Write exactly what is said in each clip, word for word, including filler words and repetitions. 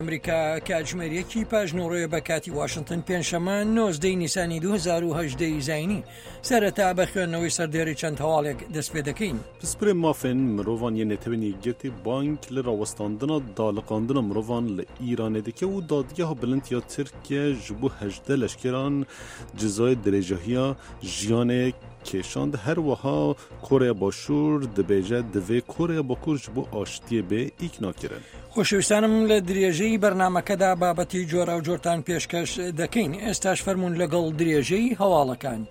ئەمریکا کاتژمێریەکی پاژنۆڕۆیە بە کاتی واشنگتن پێنجشەممە نۆزدەی نیسانی دوو هەزار و هەژدە زاینی سەرەتا بە خوێندنەوەی سەردێڕی چەند هەواڵێک دەست پێ دەکەین. پسپرێ مافên mirovan yê netewînî girtî bank li rawestandina daliqandina mirovan li Îranê dike û dadgeha bilind ya Tirkiye ji bo hejdeh leşkeran cizayê dirêjehiya jiyanê kêşand. Her wiha Koreya Başûr dibêje divê Koreya Bakur ji bo aştiyê bê îkna kirin. خۆشەویستانم لە درێژەی بەرنامەکەدا بابەتی جۆرا و جۆرتان پێشکەش دەکەین. ئێستاش فەرموون لەگەڵ درێژەی هەواڵەکان.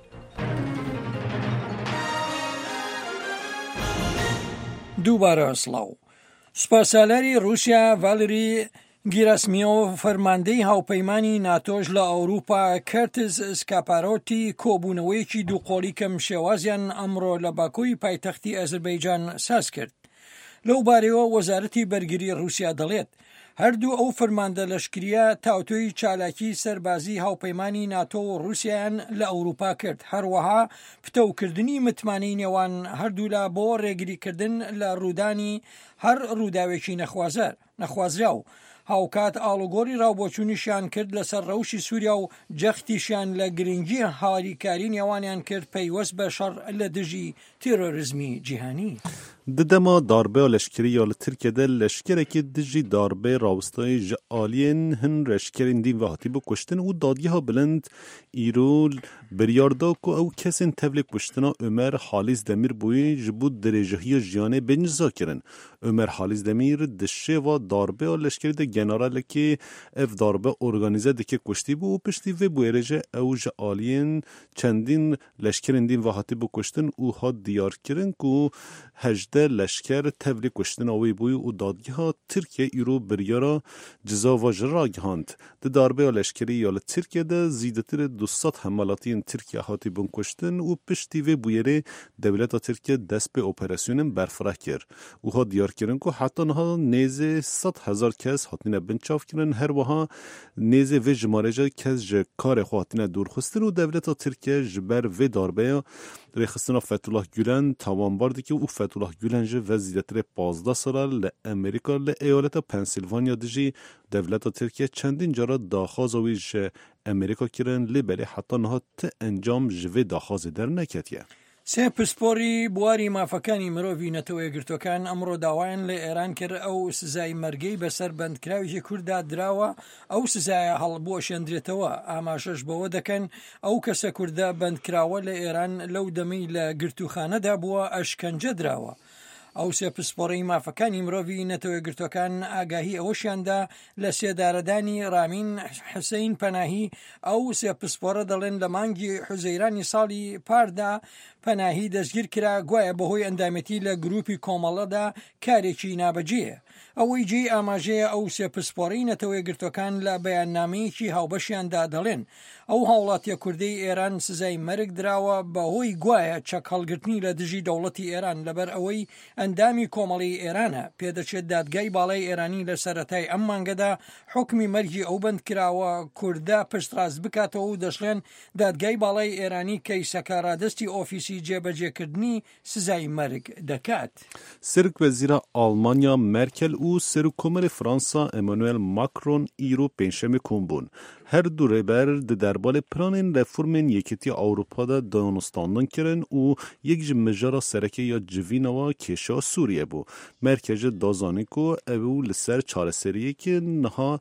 دووبارە سڵاو. سوپاسسالاری رووسیا ڤالری گیراسمیۆڤ فەرماندەی هاوپەیمانی ناتۆژ لە ئەوروپا کەرتز سکاپارۆتی کۆبوونەوەیەکی دووقۆڵی کەم شێوازیان ئەمڕۆ لە باکووری پایتەختی ئەزەربەیجان ساز کرد. لەو بارەوە وەزارەتی بەرگری رووسیا دەڵێت هەردوو ئەو فەرماندە لەشکریە تاوتۆی چالاکی سەربازی هاوپەیمانی ناتۆ و رووسیایان لە ئەوروپا کرد. هەروەها پتەوکردنی متمانەی نێوان هەردوولا بۆ ڕێگریکردن لە ڕوودانی هەر ڕووداوێکی نەخوازەر نەخوازرا و هاوکات ئاڵوگۆری ڕاوبۆچوونیشیان کرد لەسەر ڕەوشی سووریا و جەختیشیان لە گرنگی هاریکاری نێوانیان کرد پەیوەست بە شەڕ لە دژی تێرۆریزمی جیهانی. Di dema darbeya leşkerî ya li Tirkiyeyê leşkerekî dijî darbê rawestayê ji aliyên hin leşkerên dîn ve hatî bikuştin û dadgeha bilind îro biryar da ku ew kesên tevlê kuştina Ömer Halîz Demirbûyê ji bo dirêjehiya jiyanê bêniciza kirin. Ömer Halîz Demîr di şêva darbeya leşkerî de generalekê ev darbe organize dike kuştî bû û piştî vê bûyerê ew ji aliyên çendîn leşkerên dîn ve hatî bikuştin û hat diyar kirin ku hejdeh leşker tevlî kuştina wê bûye û dadgeha Tirkiye îro biryara cizava ji ragihand. Di darbeya leşkerî ya li Tirkiyeyê zîdetirê du sed hemelatiyên Tirkiye hatî bin kuştin û piştî vê bûyerê dewleta Tirkiye dest pê operasyonên berfireh kir û hat diyar kirin ku heta niha nêzê sed hezar kes hatîne binçav kirin. Her wiha nêzê vê jimarê kes ji karê xwe hatîne dûrxistin û dewleta Tirkiye ji ber vê darbeya rêxistina Fethullah Gülen tawanbar dike û Fethullah Gülen ji ve zîdetirê panzdeh sala li Amerîka li eyaleta Pensilvanya dijî devleta Tirkiye çendîn cara daxwaza wî ji Amerîka kirin lê belê heta niha ti encam ji vê daxwazê derneketiye. سێ پسپۆری بواری مافەکانی مرۆڤی نەتەوە یەکگرتوەکان ئەمڕۆ داوایان لە ئێران کرد ئەو سزای مەرگەی بەسەر بەندکراویی کووردا دراوە ئەو سزایە هەڵبوەشێندرێتەوە. ئاماژەش بەوە دەکەن ئەو کەسە کووردە بەندکراوە لە ئێران لەو دەمەی لە گرتوخانەدا بووە ئەشکەنجە دراوە. ئەو سێ پسپۆڕی مافەکانی مرۆڤی نەتەوە یەکگرتوەکان ئاگاهی ئەوەشیاندا لە سێدارەدانی رامین حوسەین پەناهی. ئەو سێ پسپۆرە دەڵێن لە مانگی حوزەیرانی ساڵی پاردا پەناهی دەستگیر کرا گوایە بەهۆی ئەندامەتی لە گروپی کۆمەڵەدا کارێکی نابەجێیە. ئەوەی جێی ئاماژەیە ئەو سێ پسپۆڕی نەتەوە یەکگرتوەکان لە بەیاننامەیەکی هاوبەشیاندا دەڵێن ئەو هاوڵاتیە کوردەی ئێران سزای مەرگ دراوە بەهۆی گوایە چەک هەڵگرتنی لە دژی دەوڵەتی ئێران لەبەر ئەوەی ئەندامی کۆمەڵی ئێرانە. پێدەچێت دادگای باڵای ئێرانی لە سەرەتای ئەم مانگەدا حکمی مەرگی ئەو بەندکراوە کووردە پشتڕاست بکاتەوە و دەشڵێن دادگای باڵای ئێرانی کەیسەکە ڕادستی ئۆفیسی جێبەجێکردنی سزای مەرگ دەکات. سەرک وەزیرە ئەڵمانیا مەرکل û Serokkomarê Fransa Emmanuel Macron îro pênşemê kom bûn. Her du rêber di derbarê planên reformên Yekîtiya Ewropa de danûstandin kirin û yek ji mijara serekê ya civînava kêşa Sûriye bû. Merkel ji dazanî ku ew li ser çareseriyekê niha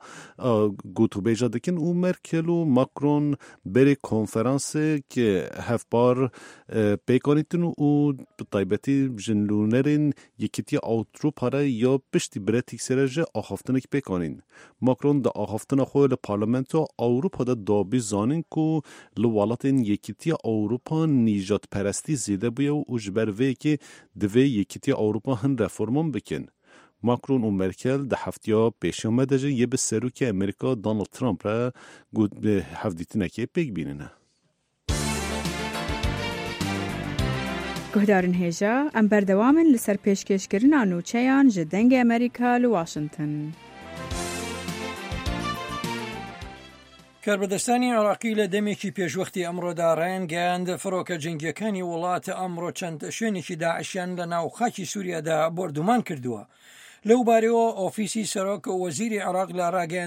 gotûbêja dikin û Merkel û Macron berê konferansê ki hevpar pêkanîtin û bi taybetî ji nûnerên Yekîtiya Ewropa re ya piştî birêtîksêre ji axaftinek pêkanîn. Macron di axaftina xwe li parlamentoya Avrupa'da dabî zanîn ku li welatên Yekîtiya Ewropa nîjadperestî zêde bûye û ji ber vê yekê divê Yekîtiya Ewropa hin reforman bikin. Macron û Merkel di heftiya pêşeme de jî yê bi serokê Amerîka Donald Trump re hevdîtinekê pêk bînine. Guhdarên hêja em berdewamin li ser pêşkêşkirina nûçeyan ji dengê Amerîka li Washington. کاربەدەستانی عێراقی لە دەمێکی پێشوەختی ئەمڕۆدا ڕایانگەیاند فڕۆکە جەنگیەکانی وڵاتە ئەمڕۆ چەند شوێنێکی داعشیان لە ناو خاکی سووریادا بردومان کردووە. لەو بارەوە ئۆفیسی سەرۆک وەزیری عێراق لە ڕاگەیاندنی